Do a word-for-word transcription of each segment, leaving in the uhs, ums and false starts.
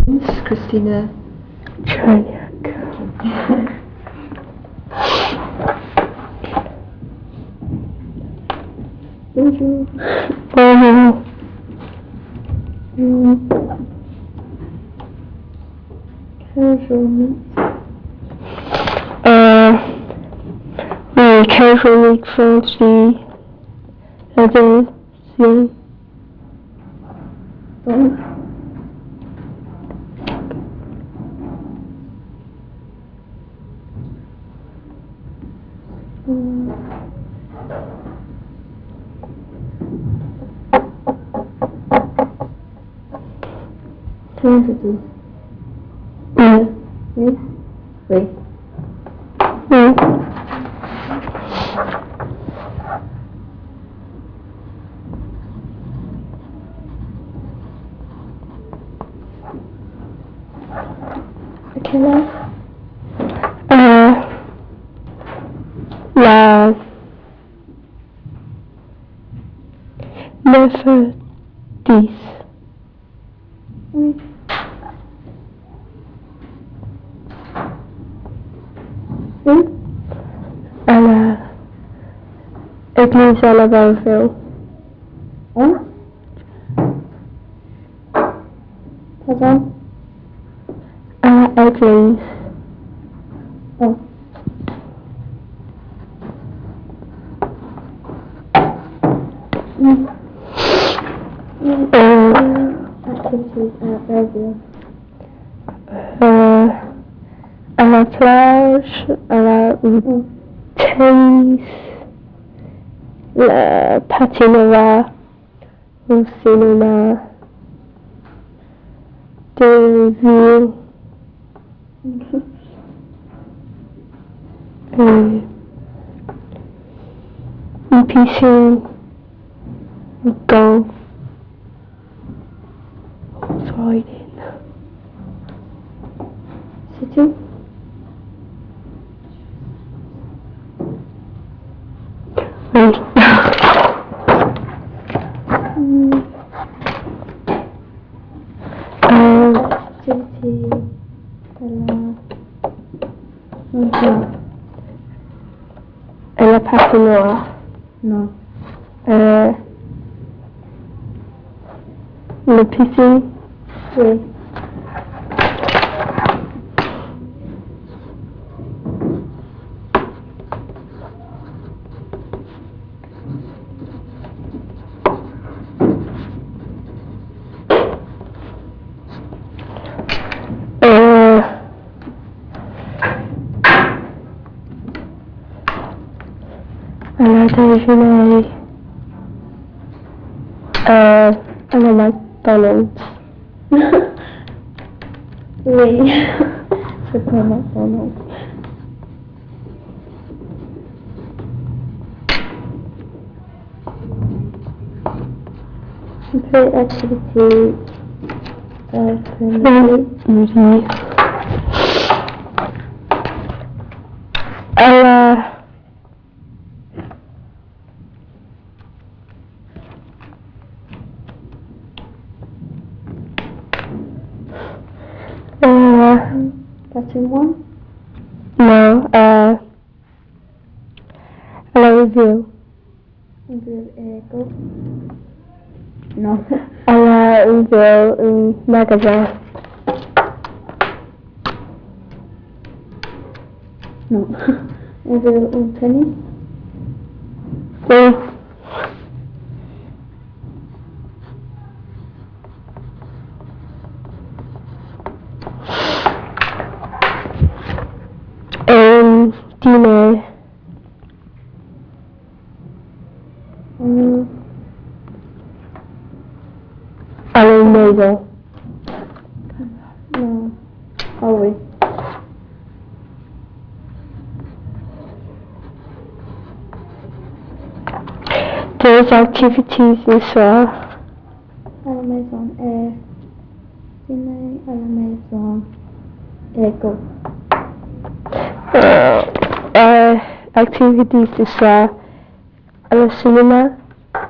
It's Christina. Choniak. Bonjour. Bonjour. Mm. Casual meet. Uh, we casually fancy other thing. Donc, mm. Quantity. Mm. Oui. Oui. Mm. À quelle heure? Uh, la neuf heures dix. Oui. Oui. À la église à la Belleville. Hein? Pardon? À l'église. Oh. Mm. Mm. Uh, Activities at Belleville. uh, à la plage, à la Mm. tennis, le patinage, au cinéma, des villes, et une piscine, golf, riding. C'est tout? Oui. Mm. Euh, Activity à la montagne. et le patinoire. Non. Euh, le piscine. Oui. Euh, à la déjeuner. Euh, à la McDonald's. Oui. C'est pas McDonald's. On fait activité euh, Oui. Oui. À la euh, patrimoine. non, euh, à la revue. Une ville éco. Non. À la revue, un magasin. Non. Une ville au tennis. Oui. Un dîner. Hum. À la maison. Non. Ah oui. Des activités le soir. À la maison et dîner à la maison. Éco. Euh, euh, activités le soir. À le cinéma.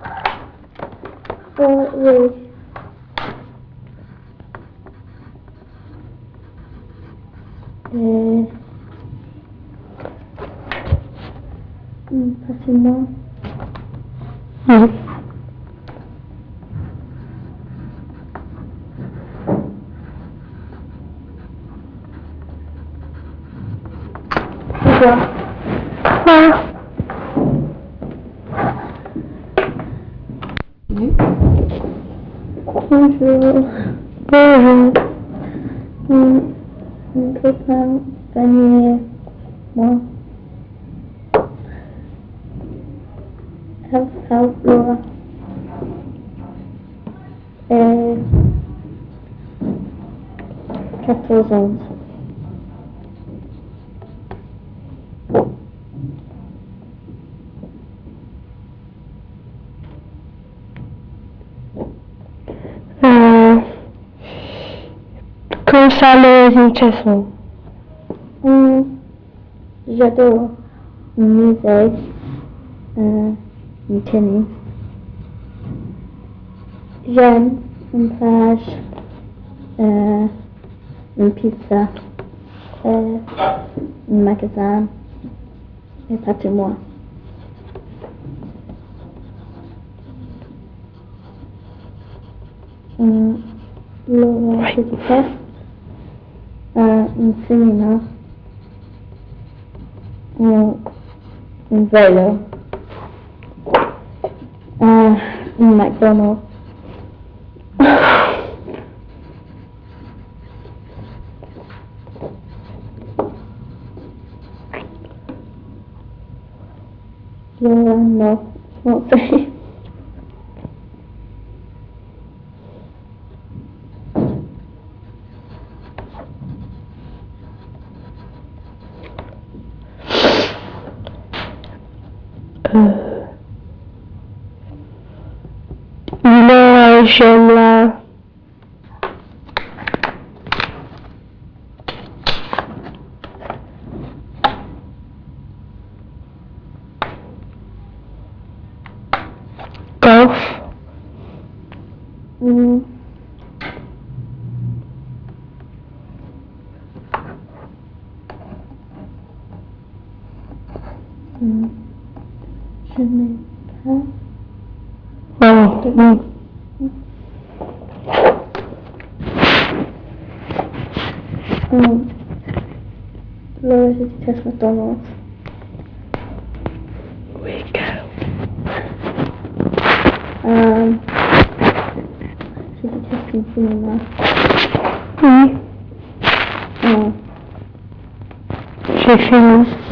Euh, oui. Euh, hmm, facilement. Oui. Pourquoi? Ah. Bonjour. Bonjour. Hmm, Mon copain, Fanny, moi. Help, help, Laura. Euh, quatorze ans. Euh, Comme ça les intéressants. Hmm, J'adore la musique, euh, le tennis. J'aime une plage, euh, une pizza, euh, un magasin et pas de moi. Euh, le petit euh, un cinéma, un, un vélo, euh, un McDonald's. Laura, no, won't say. Euh, Là, j'aime la golf. Mm. Mm. Je n'ai pas. Oh, oui. Um, Laura, je déteste McDonald's. We go. Um, je déteste le cinéma. Oui, Non. j'ai fini.